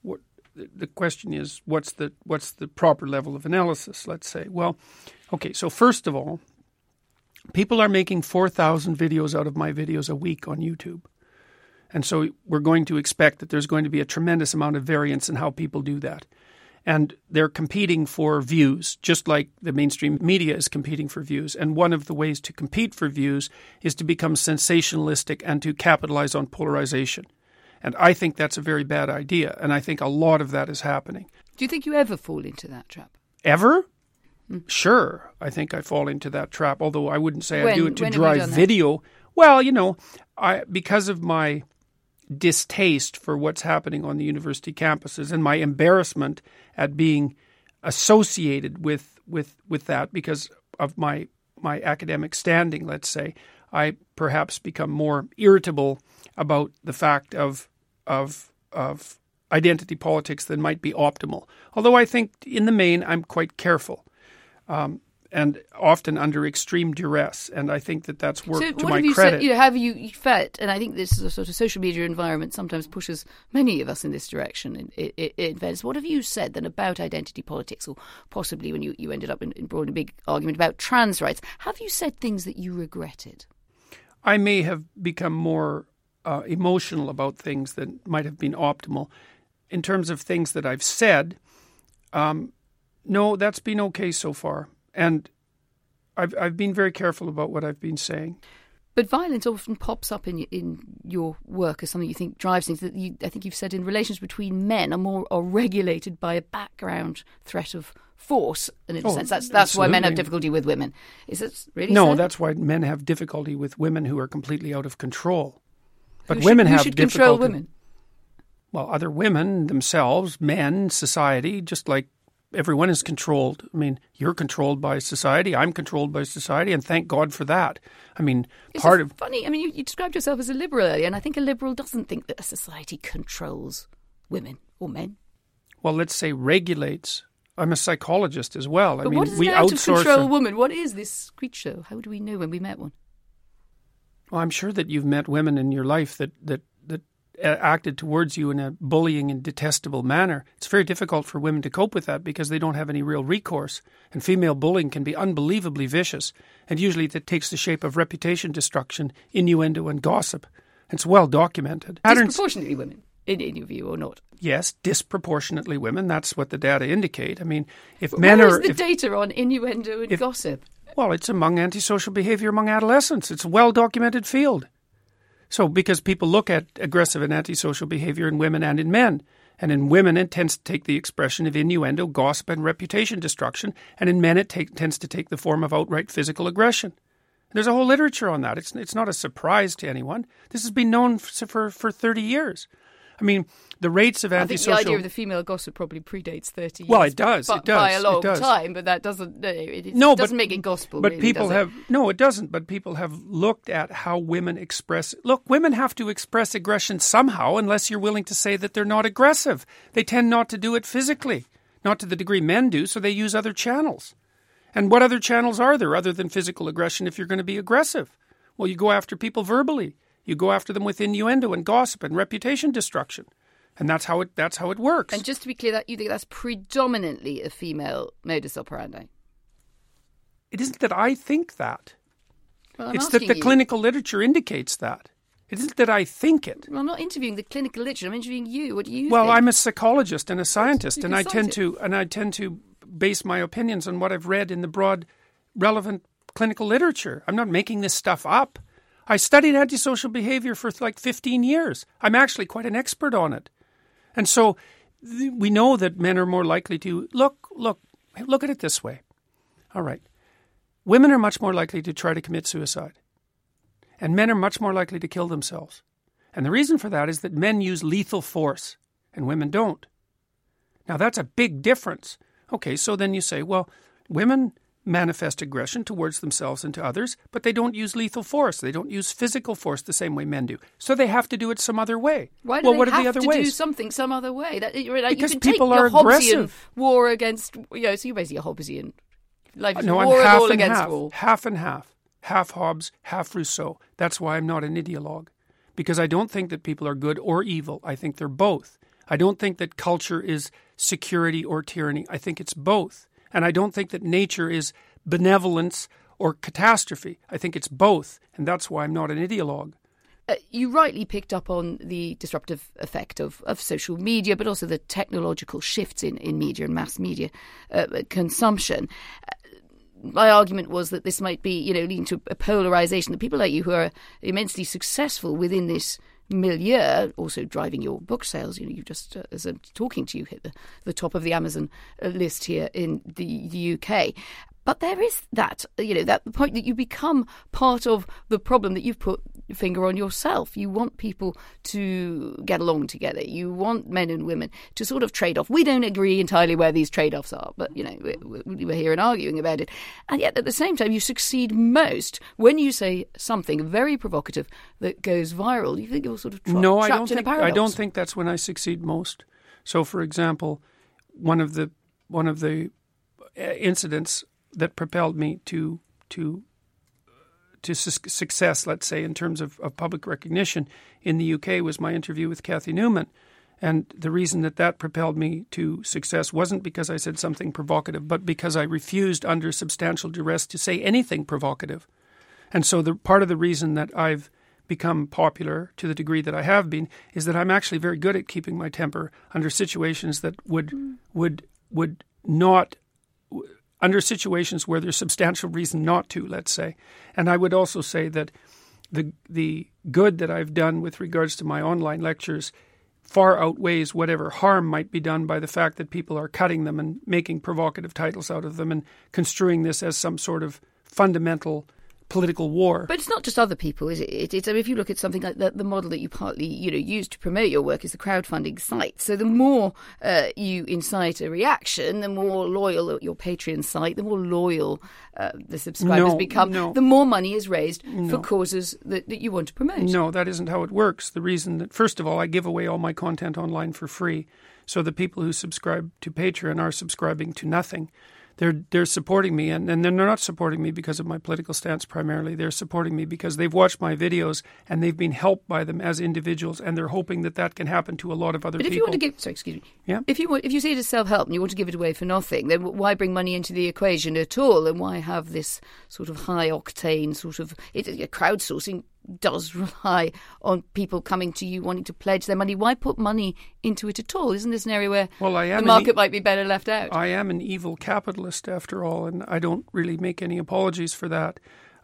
Speaker 5: what's the proper level of analysis, let's say? Well, okay, so first of all, people are making 4,000 videos out of my videos a week on YouTube. And so we're going to expect that there's going to be a tremendous amount of variance in how people do that. And they're competing for views, just like the mainstream media is competing for views. And one of the ways to compete for views is to become sensationalistic and to capitalize on polarization. And I think that's a very bad idea, and I think a lot of that is happening.
Speaker 4: Do you think you ever fall into that trap?
Speaker 5: Ever? Sure, I think I fall into that trap, although I wouldn't say I do it to drive video. Well, because of my distaste for what's happening on the university campuses and my embarrassment at being associated with that because of my academic standing, let's say, I perhaps become more irritable about the fact of identity politics than might be optimal. Although I think in the main I'm quite careful and often under extreme duress, and I think that's worked to my credit.
Speaker 4: So have you felt, and I think this is a sort of social media environment sometimes pushes many of us in this direction in Venice. What have you said then about identity politics, or possibly when you ended up in a big argument about trans rights? Have you said things that you regretted?
Speaker 5: I may have become more emotional about things that might have been optimal. In terms of things that I've said, no, that's been okay so far. And I've been very careful about what I've been saying.
Speaker 4: But violence often pops up in your work as something you think drives things. I think you've said in relations between men are regulated by a background threat of force, and in a sense that's why men have difficulty with women. Is it really?
Speaker 5: No,
Speaker 4: so?
Speaker 5: That's why men have difficulty with women who are completely out of control. But
Speaker 4: who
Speaker 5: women
Speaker 4: should,
Speaker 5: have
Speaker 4: who should
Speaker 5: difficulty.
Speaker 4: Control women?
Speaker 5: Well, other women themselves, men, society, just like everyone is controlled. I mean, you're controlled by society. I'm controlled by society, and thank God for that. I mean,
Speaker 4: funny. I mean, you described yourself as a liberal earlier, and I think a liberal doesn't think that a society controls women or men.
Speaker 5: Well, let's say regulates. I'm a psychologist as well.
Speaker 4: But what is an out-of-control woman? What is this creature? How do we know when we met one?
Speaker 5: Well, I'm sure that you've met women in your life that acted towards you in a bullying and detestable manner. It's very difficult for women to cope with that because they don't have any real recourse. And female bullying can be unbelievably vicious. And usually that takes the shape of reputation destruction, innuendo, and gossip. It's well documented.
Speaker 4: Disproportionately women, in your view, or not?
Speaker 5: Yes, disproportionately women. That's what the data indicate. I mean, if
Speaker 4: but
Speaker 5: men
Speaker 4: are...
Speaker 5: What
Speaker 4: is the data on innuendo and gossip?
Speaker 5: Well, it's among antisocial behavior among adolescents. It's a well-documented field. So because people look at aggressive and antisocial behavior in women and in men. And in women, it tends to take the expression of innuendo, gossip, and reputation destruction. And in men, it tends to take the form of outright physical aggression. There's a whole literature on that. It's not a surprise to anyone. This has been known for 30 years. I mean, the rates of antisocial...
Speaker 4: I think the idea of the female gossip probably predates 30 years.
Speaker 5: Well, it does.
Speaker 4: By a long time, but that doesn't make it gospel.
Speaker 5: But
Speaker 4: really,
Speaker 5: people
Speaker 4: does
Speaker 5: have... No, it doesn't. But people have looked at how women express... Look, women have to express aggression somehow unless you're willing to say that they're not aggressive. They tend not to do it physically, not to the degree men do, so they use other channels. And what other channels are there other than physical aggression if you're going to be aggressive? Well, you go after people verbally. You go after them with innuendo and gossip and reputation destruction. And that's how it works.
Speaker 4: And just to be clear, that you think that's predominantly a female modus operandi?
Speaker 5: It isn't that I think that.
Speaker 4: Well,
Speaker 5: it's that the clinical literature indicates that. It isn't that I think it.
Speaker 4: Well, I'm not interviewing the clinical literature. I'm interviewing you. What do you think?
Speaker 5: Well, I'm a psychologist and a scientist, and I tend to base my opinions on what I've read in the broad, relevant clinical literature. I'm not making this stuff up. I studied antisocial behavior for like 15 years. I'm actually quite an expert on it. And so we know that men are more likely to... Look at it this way. All right. Women are much more likely to try to commit suicide. And men are much more likely to kill themselves. And the reason for that is that men use lethal force and women don't. Now, that's a big difference. Okay, so then you say, well, women manifest aggression towards themselves and to others, but they don't use lethal force. They don't use physical force the same way men do. So they have to do it some other way.
Speaker 4: Why do they have to do something some other way?
Speaker 5: Because people are aggressive.
Speaker 4: War against, so you're basically a Hobbesian.
Speaker 5: No, I'm half and half. Half and half. Half Hobbes, half Rousseau. That's why I'm not an ideologue. Because I don't think that people are good or evil. I think they're both. I don't think that culture is security or tyranny. I think it's both. And I don't think that nature is benevolence or catastrophe. I think it's both. And that's why I'm not an ideologue.
Speaker 4: You rightly picked up on the disruptive effect of social media, but also the technological shifts in media and mass media consumption. My argument was that this might be, leading to a polarization. The people like you who are immensely successful within this milieu, also driving your book sales. You just, as I'm talking to you, hit the top of the Amazon list here in the UK. But there is that, that point that you become part of the problem that you've put your finger on yourself. You want people to get along together. You want men and women to sort of trade off. We don't agree entirely where these trade-offs are, but, we're here and arguing about it. And yet, at the same time, you succeed most when you say something very provocative that goes viral. You think you're sort of trapped in a paradox.
Speaker 5: I don't think that's when I succeed most. So, for example, one of the incidents that propelled me to success, let's say, in terms of public recognition in the UK was my interview with Cathy Newman. And the reason that propelled me to success wasn't because I said something provocative, but because I refused under substantial duress to say anything provocative. And so part of the reason that I've become popular to the degree that I have been is that I'm actually very good at keeping my temper under situations that would not... under situations where there's substantial reason not to, let's say. And I would also say that the good that I've done with regards to my online lectures far outweighs whatever harm might be done by the fact that people are cutting them and making provocative titles out of them and construing this as some sort of fundamental political war.
Speaker 4: But it's not just other people, is it? If you look at something like the model that you partly use to promote your work is the crowdfunding site. So the more you incite a reaction, the more loyal your Patreon site, the more loyal the subscribers become, the more money is raised for causes that you want to promote.
Speaker 5: No, that isn't how it works. The reason that, first of all, I give away all my content online for free. So the people who subscribe to Patreon are subscribing to nothing. They're supporting me, and they're not supporting me because of my political stance primarily. They're supporting me because they've watched my videos and they've been helped by them as individuals, and they're hoping that can happen to a lot of other people.
Speaker 4: But if you want to give, excuse me. Yeah. If you see it as self-help and you want to give it away for nothing, then why bring money into the equation at all? And why have this sort of high-octane sort of crowdsourcing? Does rely on people coming to you wanting to pledge their money. Why put money into it at all? Isn't this an area where the market might be better left out?
Speaker 5: I am an evil capitalist after all, and I don't really make any apologies for that.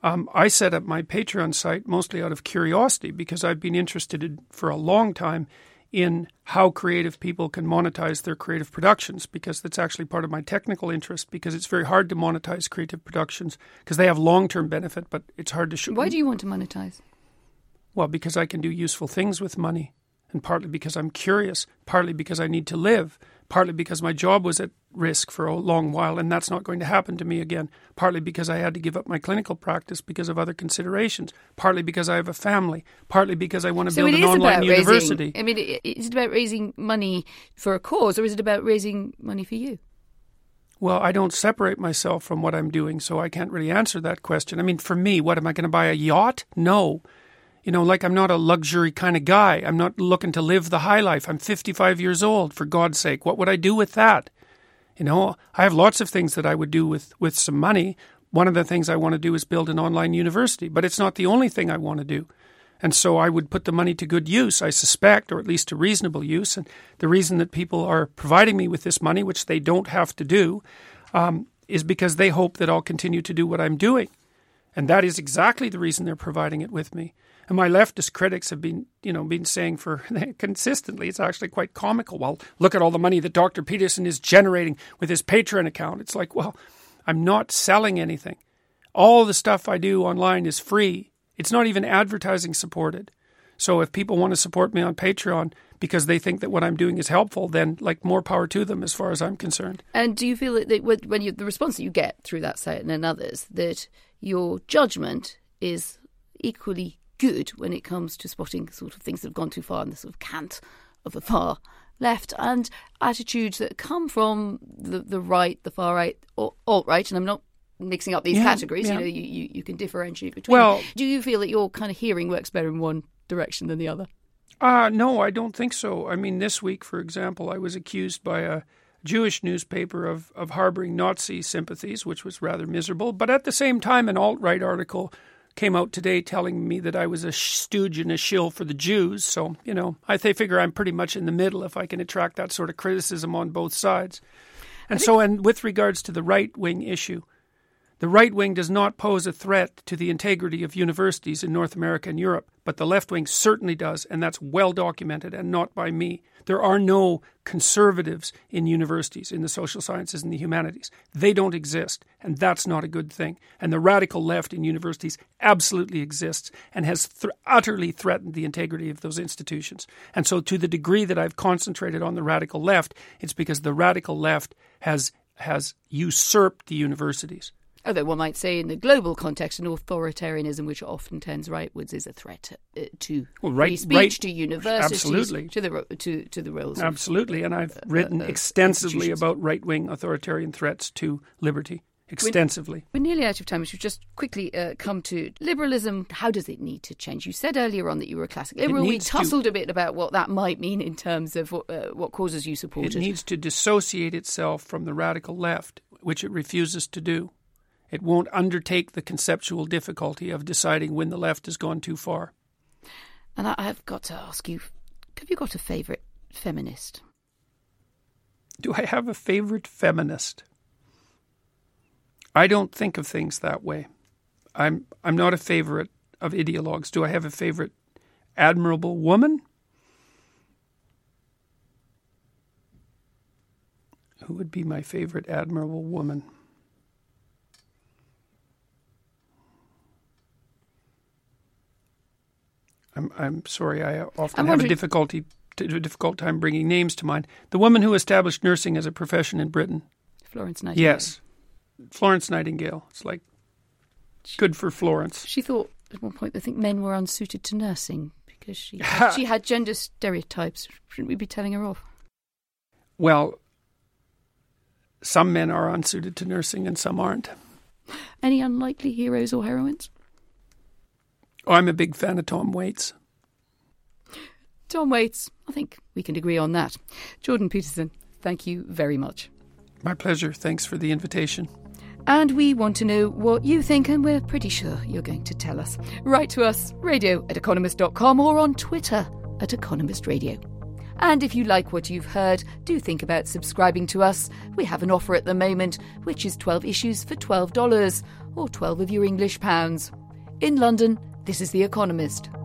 Speaker 5: I set up my Patreon site mostly out of curiosity because I've been interested for a long time in how creative people can monetize their creative productions, because that's actually part of my technical interest, because it's very hard to monetize creative productions because they have long-term benefit, but it's hard to show.
Speaker 4: Why do you want to monetize?
Speaker 5: Well, because I can do useful things with money, and partly because I'm curious, partly because I need to live, partly because my job was at risk for a long while and that's not going to happen to me again, partly because I had to give up my clinical practice because of other considerations, partly because I have a family, partly because I want to build an online university.
Speaker 4: Is it about raising money for a cause, or is it about raising money for you?
Speaker 5: Well, I don't separate myself from what I'm doing, so I can't really answer that question. I mean, for me, what, am I going to buy a yacht? No. I'm not a luxury kind of guy. I'm not looking to live the high life. I'm 55 years old, for God's sake. What would I do with that? I have lots of things that I would do with some money. One of the things I want to do is build an online university, but it's not the only thing I want to do. And so I would put the money to good use, I suspect, or at least to reasonable use. And the reason that people are providing me with this money, which they don't have to do, is because they hope that I'll continue to do what I'm doing. And that is exactly the reason they're providing it with me. And my leftist critics have been saying for consistently, it's actually quite comical. Well, look at all the money that Dr. Peterson is generating with his Patreon account. It's like, well, I'm not selling anything. All the stuff I do online is free. It's not even advertising supported. So if people want to support me on Patreon because they think that what I'm doing is helpful, then more power to them as far as I'm concerned. And
Speaker 4: do you feel that when the response that you get through that site and others, that your judgment is equally good when it comes to spotting sort of things that have gone too far in the sort of cant of the far left, and attitudes that come from the right, the far right, or alt-right, and I'm not mixing up these categories, you can differentiate between them. Do you feel that your kind of hearing works better in one direction than the other?
Speaker 5: No, I don't think so. I mean, this week, for example, I was accused by a Jewish newspaper of harboring Nazi sympathies, which was rather miserable, but at the same time an alt-right article came out today telling me that I was a stooge and a shill for the Jews. So, I figure I'm pretty much in the middle if I can attract that sort of criticism on both sides. And with regards to the right-wing issue, the right wing does not pose a threat to the integrity of universities in North America and Europe, but the left wing certainly does, and that's well documented, and not by me. There are no conservatives in universities, in the social sciences and the humanities. They don't exist, and that's not a good thing. And the radical left in universities absolutely exists and has utterly threatened the integrity of those institutions. And so to the degree that I've concentrated on the radical left, it's because the radical left has usurped the universities.
Speaker 4: Although one might say in the global context, an authoritarianism which often tends rightwards is a threat to free speech, to universities, absolutely. to the roles.
Speaker 5: Absolutely, and I've written extensively about right-wing authoritarian threats to liberty. Extensively.
Speaker 4: We're nearly out of time. We should just quickly come to liberalism. How does it need to change? You said earlier on that you were a classic liberal. We tussled a bit about what that might mean in terms of what causes you supported.
Speaker 5: It needs to dissociate itself from the radical left, which it refuses to do. It won't undertake the conceptual difficulty of deciding when the left has gone too far.
Speaker 4: And I've got to ask you, have you got a favourite feminist?
Speaker 5: Do I have a favourite feminist? I don't think of things that way. I'm not a favourite of ideologues. Do I have a favourite admirable woman? Who would be my favourite admirable woman? I'm sorry, I often have a difficult time bringing names to mind. The woman who established nursing as a profession in Britain.
Speaker 4: Florence Nightingale.
Speaker 5: Yes, Florence Nightingale. It's good for Florence.
Speaker 4: She thought at one point, I think men were unsuited to nursing because she had gender stereotypes. Shouldn't we be telling her off?
Speaker 5: Well, some men are unsuited to nursing and some aren't.
Speaker 4: Any unlikely heroes or heroines?
Speaker 5: Oh, I'm a big fan of Tom Waits.
Speaker 4: Tom Waits, I think we can agree on that. Jordan Peterson, thank you very much.
Speaker 5: My pleasure. Thanks for the invitation.
Speaker 4: And we want to know what you think, and we're pretty sure you're going to tell us. Write to us, radio@economist.com, or on Twitter @EconomistRadio. And if you like what you've heard, do think about subscribing to us. We have an offer at the moment, which is 12 issues for $12, or 12 of your English pounds. In London, this is The Economist.